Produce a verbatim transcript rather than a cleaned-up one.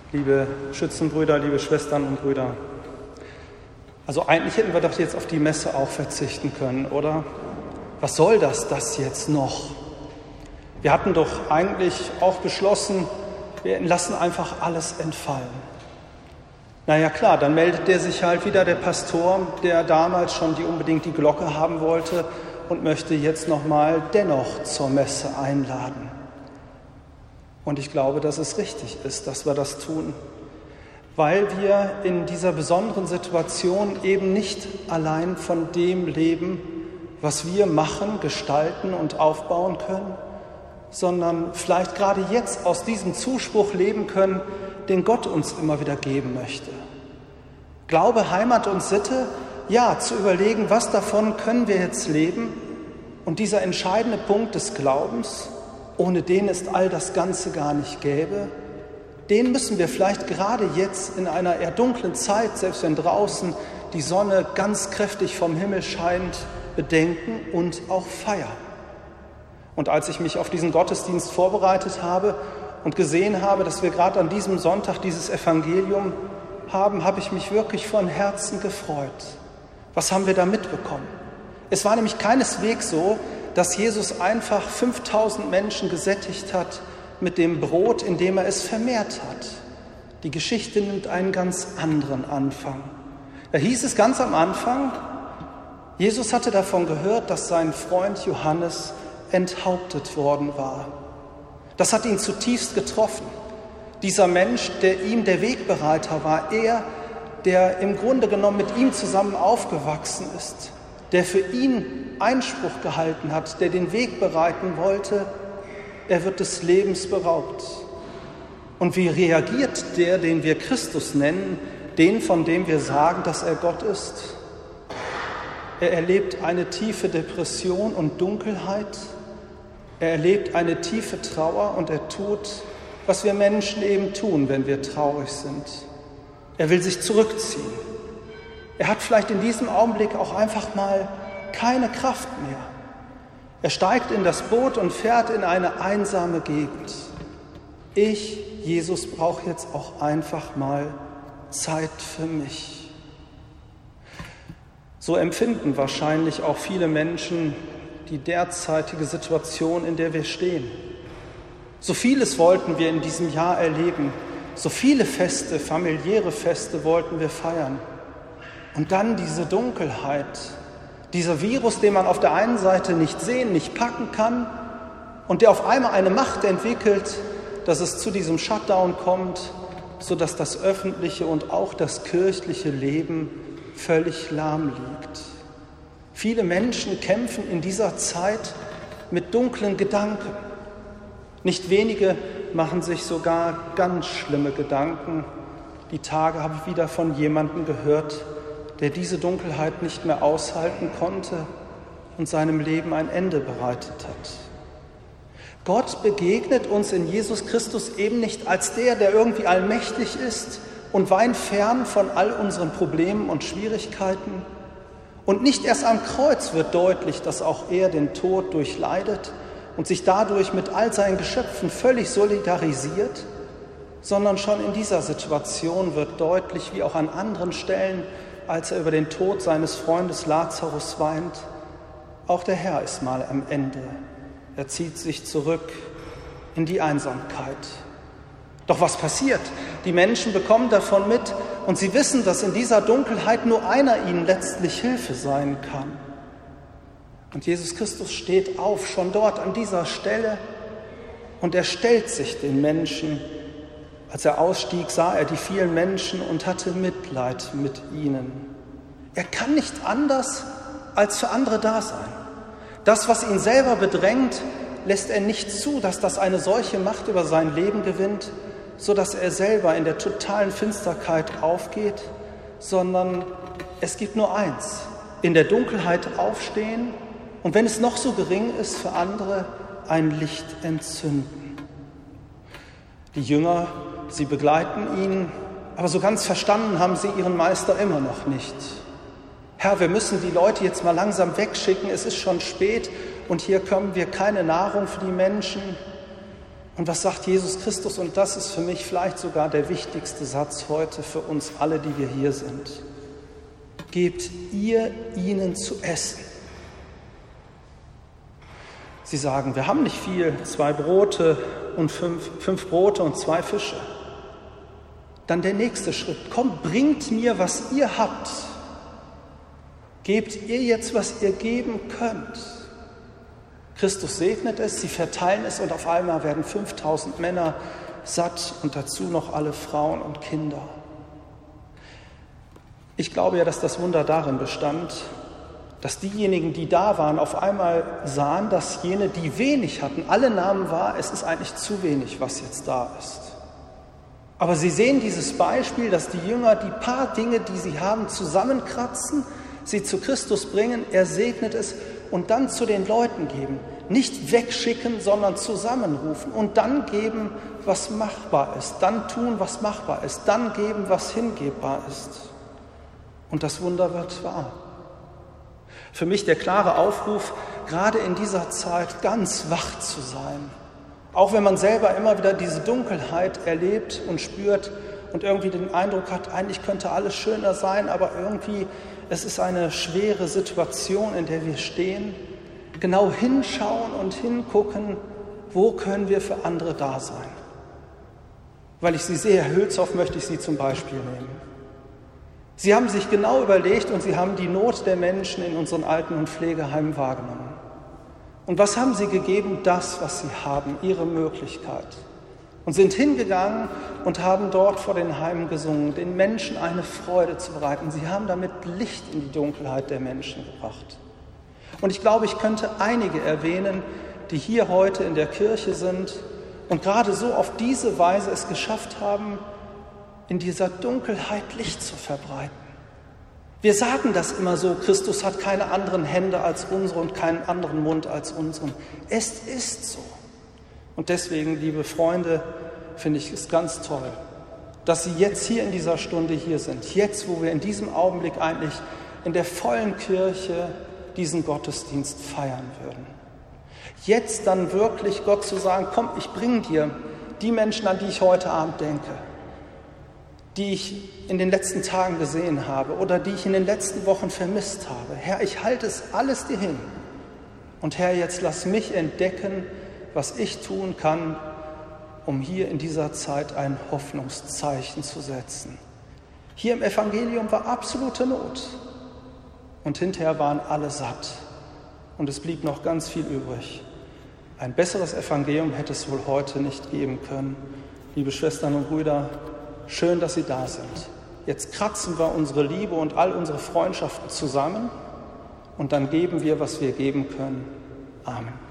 liebe Schützenbrüder, liebe Schwestern und Brüder. Also eigentlich hätten wir doch jetzt auf die Messe auch verzichten können, oder? Was soll das, das jetzt noch? Wir hatten doch eigentlich auch beschlossen, wir lassen einfach alles entfallen. Naja klar, dann meldet der sich halt wieder, der Pastor, der damals schon die unbedingt die Glocke haben wollte und möchte jetzt nochmal dennoch zur Messe einladen. Und ich glaube, dass es richtig ist, dass wir das tun, weil wir in dieser besonderen Situation eben nicht allein von dem leben, was wir machen, gestalten und aufbauen können, sondern vielleicht gerade jetzt aus diesem Zuspruch leben können, den Gott uns immer wieder geben möchte. Glaube, Heimat und Sitte, ja, zu überlegen, was davon können wir jetzt leben? Und dieser entscheidende Punkt des Glaubens, ohne den es all das Ganze gar nicht gäbe, den müssen wir vielleicht gerade jetzt in einer eher dunklen Zeit, selbst wenn draußen die Sonne ganz kräftig vom Himmel scheint, bedenken und auch feiern. Und als ich mich auf diesen Gottesdienst vorbereitet habe und gesehen habe, dass wir gerade an diesem Sonntag dieses Evangelium haben, habe ich mich wirklich von Herzen gefreut. Was haben wir da mitbekommen? Es war nämlich keineswegs so, dass Jesus einfach fünftausend Menschen gesättigt hat mit dem Brot, indem er es vermehrt hat. Die Geschichte nimmt einen ganz anderen Anfang. Da hieß es ganz am Anfang, Jesus hatte davon gehört, dass sein Freund Johannes enthauptet worden war. Das hat ihn zutiefst getroffen. Dieser Mensch, der ihm der Wegbereiter war, er, der im Grunde genommen mit ihm zusammen aufgewachsen ist, der für ihn Einspruch gehalten hat, der den Weg bereiten wollte, er wird des Lebens beraubt. Und wie reagiert der, den wir Christus nennen, den, von dem wir sagen, dass er Gott ist? Er erlebt eine tiefe Depression und Dunkelheit. Er erlebt eine tiefe Trauer und er tut, was wir Menschen eben tun, wenn wir traurig sind. Er will sich zurückziehen. Er hat vielleicht in diesem Augenblick auch einfach mal keine Kraft mehr. Er steigt in das Boot und fährt in eine einsame Gegend. Ich, Jesus, brauche jetzt auch einfach mal Zeit für mich. So empfinden wahrscheinlich auch viele Menschen die derzeitige Situation, in der wir stehen. So vieles wollten wir in diesem Jahr erleben. So viele Feste, familiäre Feste wollten wir feiern. Und dann diese Dunkelheit, dieser Virus, den man auf der einen Seite nicht sehen, nicht packen kann und der auf einmal eine Macht entwickelt, dass es zu diesem Shutdown kommt, sodass das öffentliche und auch das kirchliche Leben völlig lahm liegt. Viele Menschen kämpfen in dieser Zeit mit dunklen Gedanken. Nicht wenige machen sich sogar ganz schlimme Gedanken. Die Tage habe ich wieder von jemandem gehört, der diese Dunkelheit nicht mehr aushalten konnte und seinem Leben ein Ende bereitet hat. Gott begegnet uns in Jesus Christus eben nicht als der, der irgendwie allmächtig ist und weit fern von all unseren Problemen und Schwierigkeiten. Und nicht erst am Kreuz wird deutlich, dass auch er den Tod durchleidet und sich dadurch mit all seinen Geschöpfen völlig solidarisiert, sondern schon in dieser Situation wird deutlich, wie auch an anderen Stellen, als er über den Tod seines Freundes Lazarus weint, auch der Herr ist mal am Ende. Er zieht sich zurück in die Einsamkeit. Doch was passiert? Die Menschen bekommen davon mit und sie wissen, dass in dieser Dunkelheit nur einer ihnen letztlich Hilfe sein kann. Und Jesus Christus steht auf, schon dort an dieser Stelle, und er stellt sich den Menschen. Als er ausstieg, sah er die vielen Menschen und hatte Mitleid mit ihnen. Er kann nicht anders, als für andere da sein. Das, was ihn selber bedrängt, lässt er nicht zu, dass das eine solche Macht über sein Leben gewinnt, sodass er selber in der totalen Finsterkeit aufgeht, sondern es gibt nur eins: in der Dunkelheit aufstehen und wenn es noch so gering ist für andere, ein Licht entzünden. Die Jünger, sie begleiten ihn, aber so ganz verstanden haben sie ihren Meister immer noch nicht. Herr, wir müssen die Leute jetzt mal langsam wegschicken, es ist schon spät und hier können wir keine Nahrung für die Menschen. Und was sagt Jesus Christus? Und das ist für mich vielleicht sogar der wichtigste Satz heute für uns alle, die wir hier sind. Gebt ihr ihnen zu essen. Sie sagen, wir haben nicht viel, zwei Brote und fünf, fünf Brote und zwei Fische. Dann der nächste Schritt. Kommt, bringt mir, was ihr habt. Gebt ihr jetzt, was ihr geben könnt. Christus segnet es, sie verteilen es und auf einmal werden fünftausend Männer satt und dazu noch alle Frauen und Kinder. Ich glaube ja, dass das Wunder darin bestand, dass diejenigen, die da waren, auf einmal sahen, dass jene, die wenig hatten, alle nahmen wahr, es ist eigentlich zu wenig, was jetzt da ist. Aber sie sehen dieses Beispiel, dass die Jünger die paar Dinge, die sie haben, zusammenkratzen, sie zu Christus bringen, er segnet es und dann zu den Leuten geben. Nicht wegschicken, sondern zusammenrufen und dann geben, was machbar ist. Dann tun, was machbar ist. Dann geben, was hingebbar ist. Und das Wunder wird wahr. Für mich der klare Aufruf, gerade in dieser Zeit ganz wach zu sein. Auch wenn man selber immer wieder diese Dunkelheit erlebt und spürt und irgendwie den Eindruck hat, eigentlich könnte alles schöner sein, aber irgendwie, es ist eine schwere Situation, in der wir stehen. Genau hinschauen und hingucken, wo können wir für andere da sein. Weil ich Sie sehe, Herr Hülshoff, möchte ich Sie zum Beispiel nehmen. Sie haben sich genau überlegt und Sie haben die Not der Menschen in unseren Alten- und Pflegeheimen wahrgenommen. Und was haben Sie gegeben? Das, was Sie haben, Ihre Möglichkeit. Und sind hingegangen und haben dort vor den Heimen gesungen, den Menschen eine Freude zu bereiten. Sie haben damit Licht in die Dunkelheit der Menschen gebracht. Und ich glaube, ich könnte einige erwähnen, die hier heute in der Kirche sind und gerade so auf diese Weise es geschafft haben, in dieser Dunkelheit Licht zu verbreiten. Wir sagen das immer so, Christus hat keine anderen Hände als unsere und keinen anderen Mund als unseren. Es ist so. Und deswegen, liebe Freunde, finde ich es ganz toll, dass Sie jetzt hier in dieser Stunde hier sind. Jetzt, wo wir in diesem Augenblick eigentlich in der vollen Kirche diesen Gottesdienst feiern würden. Jetzt dann wirklich Gott zu sagen, komm, ich bringe dir die Menschen, an die ich heute Abend denke, die ich in den letzten Tagen gesehen habe oder die ich in den letzten Wochen vermisst habe. Herr, ich halte es alles dir hin. Und Herr, jetzt lass mich entdecken, was ich tun kann, um hier in dieser Zeit ein Hoffnungszeichen zu setzen. Hier im Evangelium war absolute Not. Und hinterher waren alle satt. Und es blieb noch ganz viel übrig. Ein besseres Evangelium hätte es wohl heute nicht geben können. Liebe Schwestern und Brüder, schön, dass Sie da sind. Jetzt kratzen wir unsere Liebe und all unsere Freundschaften zusammen und dann geben wir, was wir geben können. Amen.